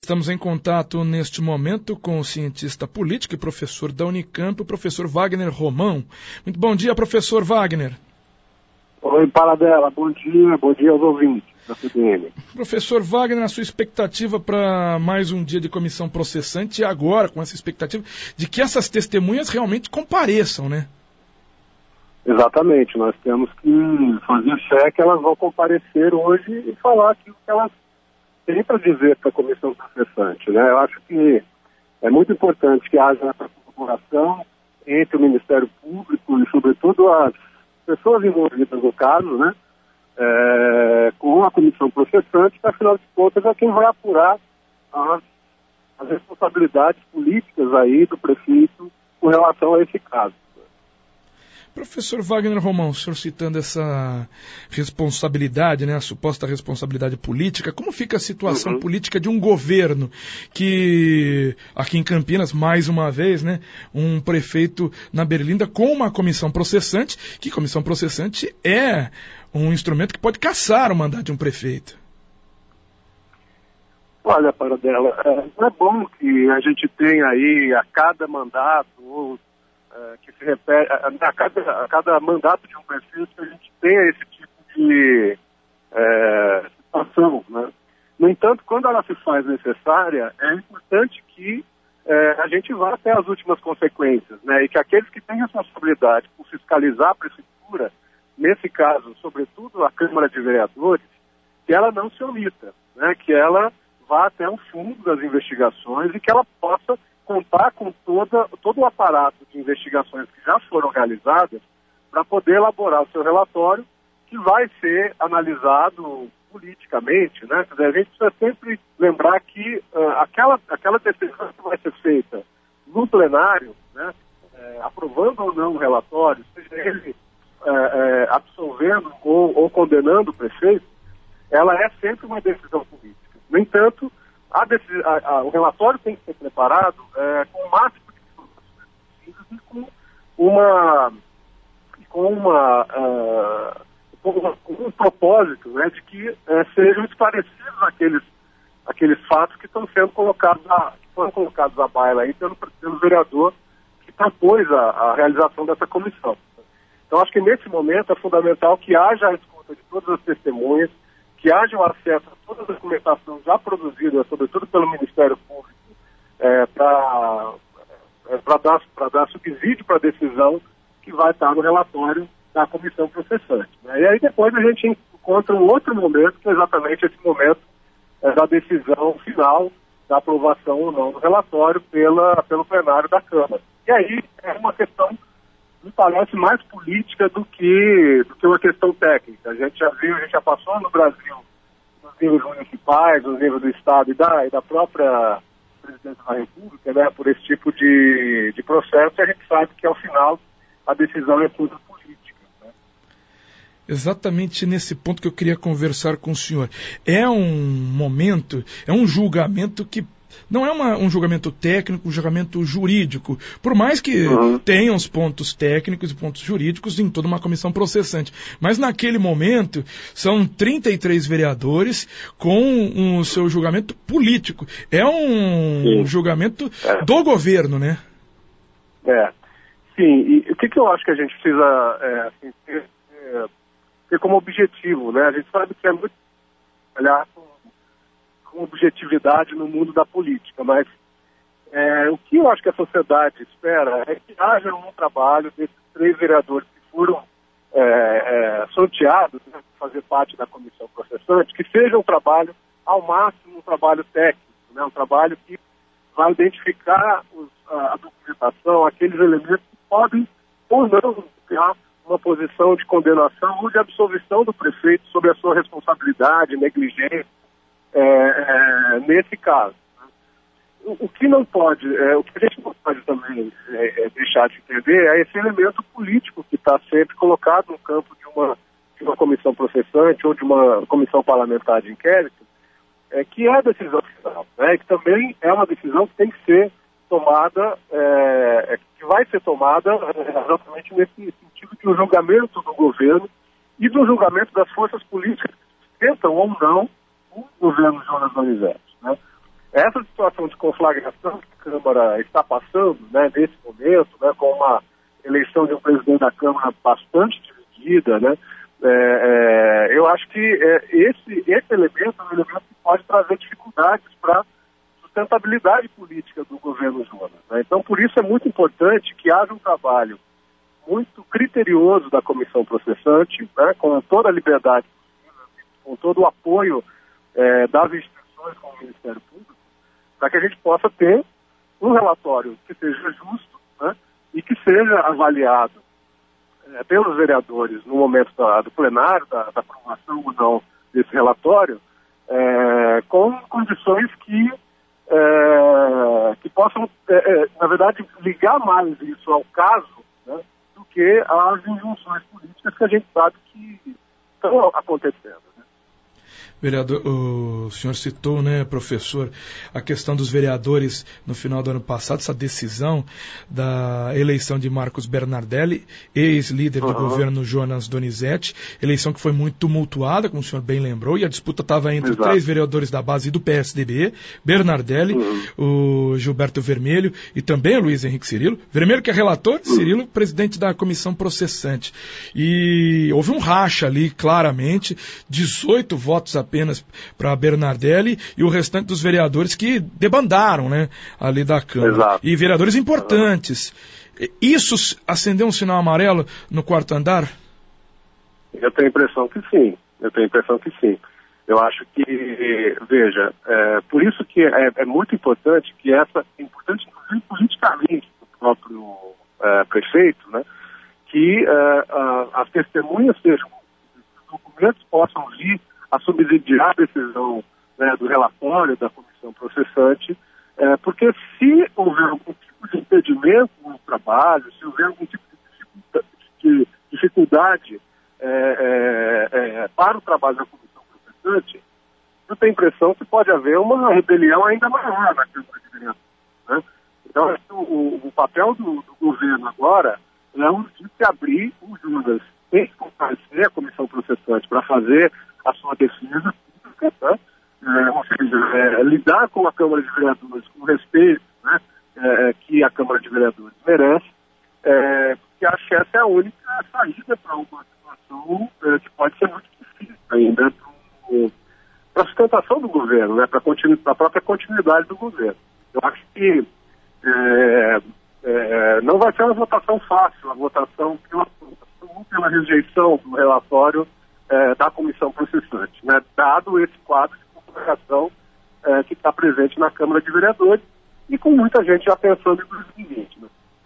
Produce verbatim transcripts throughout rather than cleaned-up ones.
Estamos em contato neste momento com o cientista político e professor da Unicamp, o professor Wagner Romão. Muito bom dia, professor Wagner. Oi, Paradela, bom dia, bom dia aos ouvintes da C B N. Professor Wagner, a sua expectativa para mais um dia de comissão processante e agora com essa expectativa de que essas testemunhas realmente compareçam, né? Exatamente, nós temos que fazer fé que elas vão comparecer hoje e falar aquilo que elas têm para dizer para a comissão processante, né? Eu acho que é muito importante que haja essa colaboração entre o Ministério Público e, sobretudo, as pessoas envolvidas no caso, né? É, com a comissão processante, que, afinal de contas, é quem vai apurar as, as responsabilidades políticas aí do prefeito com relação a esse caso. Professor Wagner Romão, o senhor citando essa responsabilidade, né, a suposta responsabilidade política, como fica a situação uhum. política de um governo que, aqui em Campinas, mais uma vez, né, um prefeito na Berlinda com uma comissão processante, que comissão processante é um instrumento que pode cassar o mandato de um prefeito? Olha, Paradela, é, é bom que a gente tenha aí a cada mandato ou que se repete, a cada, a cada mandato de um prefeito, que a gente tenha esse tipo de é, situação, né? No entanto, quando ela se faz necessária, é importante que é, a gente vá até as últimas consequências, né? E que aqueles que têm responsabilidade por fiscalizar a prefeitura, nesse caso, sobretudo a Câmara de Vereadores, que ela não se omita, né? Que ela vá até o fundo das investigações e que ela possa contar com toda, todo o aparato de investigações que já foram realizadas para poder elaborar o seu relatório, que vai ser analisado politicamente, né? Quer dizer, a gente precisa sempre lembrar que uh, aquela, aquela decisão que vai ser feita no plenário, né, é, aprovando ou não o relatório, seja ele é, é, absolvendo ou, ou condenando o prefeito, ela é sempre uma decisão política. No entanto, A decis... a, a, o relatório tem que ser preparado é, com o máximo de informações possíveis e com uma, com uma, uh, com uma com um propósito, né, de que uh, sejam esclarecidos aqueles, aqueles fatos que estão sendo colocados a, que foram colocados à baila aí pelo, pelo vereador que propôs a, a realização dessa comissão. Então, acho que nesse momento é fundamental que haja a escuta de todas as testemunhas, que haja o acesso a toda a documentação já produzida, sobretudo pelo Ministério Público, é, para é, dar, dar subsídio para a decisão que vai estar no relatório da comissão processante, né? E aí depois a gente encontra um outro momento, que é exatamente esse momento é, da decisão final da aprovação ou não do relatório pela, pelo plenário da Câmara. E aí é uma questão, me parece, mais política do que, do que uma questão técnica. A gente já viu, a gente já passou no Brasil, nos níveis municipais, nos níveis do Estado e da, e da própria Presidência da República, né, por esse tipo de, de processo, e a gente sabe que, ao final, a decisão é toda política, né? Exatamente nesse ponto que eu queria conversar com o senhor. É um momento, é um julgamento que não é uma, um julgamento técnico, um julgamento jurídico, por mais que uhum. tenha os pontos técnicos e pontos jurídicos em toda uma comissão processante. Mas naquele momento são trinta e três vereadores com o seu julgamento político. É um Sim. julgamento é. do governo, né? É. Sim, e o que, que eu acho que a gente precisa é, assim, ter, é, ter como objetivo, né? A gente sabe que é muito olhar com com objetividade no mundo da política, mas é, o que eu acho que a sociedade espera é que haja um trabalho desses três vereadores que foram é, é, sorteados, né, para fazer parte da comissão processante, que seja um trabalho, ao máximo, um trabalho técnico, né, um trabalho que vai identificar os, a, a documentação, aqueles elementos que podem ou não criar uma posição de condenação ou de absolvição do prefeito sobre a sua responsabilidade, negligência, É, é, nesse caso. O, o que não pode, é, o que a gente não pode também é, é deixar de entender é esse elemento político que está sempre colocado no campo de uma, de uma comissão processante ou de uma comissão parlamentar de inquérito, é, que é a decisão final, né, que também é uma decisão que tem que ser tomada, é, que vai ser tomada exatamente nesse sentido de um julgamento do governo e do julgamento das forças políticas que tentam ou não o governo Jonas Donizete, né? essa situação de conflagração que a Câmara está passando, né, nesse momento, né, com uma eleição de um presidente da Câmara bastante dividida, né, é, é, eu acho que é, esse, esse elemento é um elemento que pode trazer dificuldades para a sustentabilidade política do governo Jonas, né? Então, por isso é muito importante que haja um trabalho muito criterioso da comissão processante, né, com toda a liberdade possível, com todo o apoio é, das instituições como o Ministério Público, para que a gente possa ter um relatório que seja justo, né, e que seja avaliado é, pelos vereadores no momento da, do plenário, da, da aprovação ou não desse relatório, é, com condições que, é, que possam, é, é, na verdade, ligar mais isso ao caso, né, do que às injunções políticas que a gente sabe que estão acontecendo. Vereador, o senhor citou, né, professor, a questão dos vereadores no final do ano passado, essa decisão da eleição de Marcos Bernardelli, ex-líder uhum. do governo Jonas Donizete, eleição que foi muito tumultuada, como o senhor bem lembrou, e a disputa estava entre Exato. três vereadores da base do P S D B, Bernardelli, uhum. o Gilberto Vermelho e também o Luiz Henrique Cirilo. Vermelho que é relator, uhum. Cirilo, presidente da comissão processante. E houve um racha ali, claramente, dezoito votos a apenas para Bernardelli e o restante dos vereadores que debandaram, né, ali da Câmara. Exato. E vereadores importantes. Isso acendeu um sinal amarelo no quarto andar? Eu tenho a impressão que sim. Eu tenho a impressão que sim. Eu acho que, veja, é, por isso que é, é muito importante que essa, é importante inclusive politicamente do próprio é, prefeito, né, que é, a, as testemunhas sejam, os documentos possam vir a subsidiar a decisão, né, do relatório da comissão processante, é, porque se houver algum tipo de impedimento no trabalho, se houver algum tipo de dificuldade é, é, é, para o trabalho da comissão processante, eu tenho a impressão que pode haver uma rebelião ainda maior na Câmara de Vereadores, né? Então, o, o papel do, do governo agora é um de se abrir o Jonas, tem que comparecer a comissão processante para fazer a sua defesa pública, né? É, ou seja, é, lidar com a Câmara de Vereadores com o respeito, né, é, que a Câmara de Vereadores merece, é, porque acho que essa é a única saída para uma situação é, que pode ser muito difícil ainda para a sustentação do governo, né, para a própria continuidade do governo. Eu acho que é, é, não vai ser uma votação fácil, a votação pela, pela rejeição do relatório É, da comissão processante, né, dado esse quadro de conflagração é, que está presente na Câmara de Vereadores e com muita gente já pensando em dois mil e vinte. Né?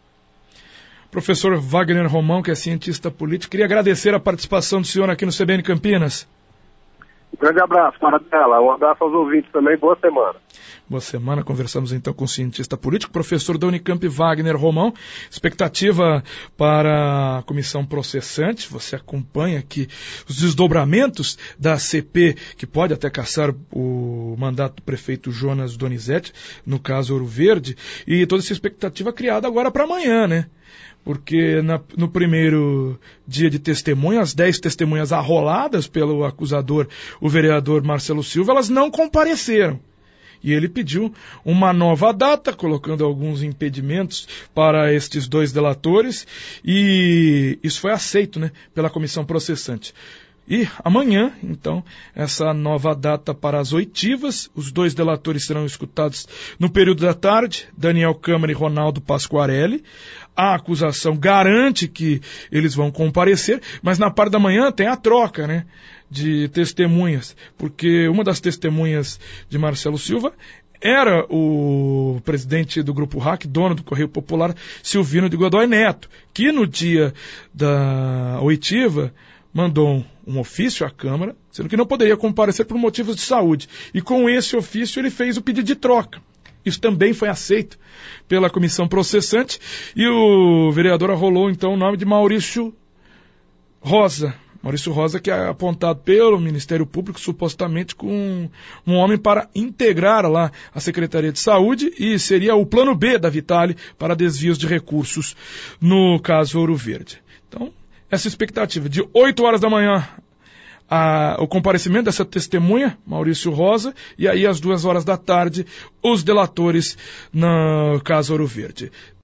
Professor Wagner Romão, que é cientista político, queria agradecer a participação do senhor aqui no C B N Campinas. Um grande abraço, Maradela. Um abraço aos ouvintes também. Boa semana. Boa semana. Conversamos então com o cientista político, professor da Unicamp, Wagner Romão. Expectativa para a comissão processante. Você acompanha aqui os desdobramentos da C P, que pode até caçar o mandato do prefeito Jonas Donizete, no caso Ouro Verde, e toda essa expectativa criada agora para amanhã, né? Porque na, no primeiro dia de testemunha, as dez testemunhas arroladas pelo acusador, o vereador Marcelo Silva, elas não compareceram. E ele pediu uma nova data, colocando alguns impedimentos para estes dois delatores, e isso foi aceito, né, pela comissão processante. E amanhã, então, essa nova data para as oitivas, os dois delatores serão escutados no período da tarde, Daniel Câmara e Ronaldo Pasquarelli. A acusação garante que eles vão comparecer, mas na parte da manhã tem a troca, né, de testemunhas, porque uma das testemunhas de Marcelo Silva era o presidente do Grupo Hack, dono do Correio Popular, Silvino de Godoy Neto, que no dia da oitiva mandou um ofício à Câmara, sendo que não poderia comparecer por motivos de saúde. E com esse ofício ele fez o pedido de troca. Isso também foi aceito pela comissão processante e o vereador arrolou então o nome de Maurício Rosa. Maurício Rosa, que é apontado pelo Ministério Público supostamente com um homem para integrar lá a Secretaria de Saúde e seria o plano B da Vitale para desvios de recursos no caso Ouro Verde. Então, essa expectativa de oito horas da manhã a, o comparecimento dessa testemunha, Maurício Rosa, e aí às duas horas da tarde, os delatores no caso Ouro Verde.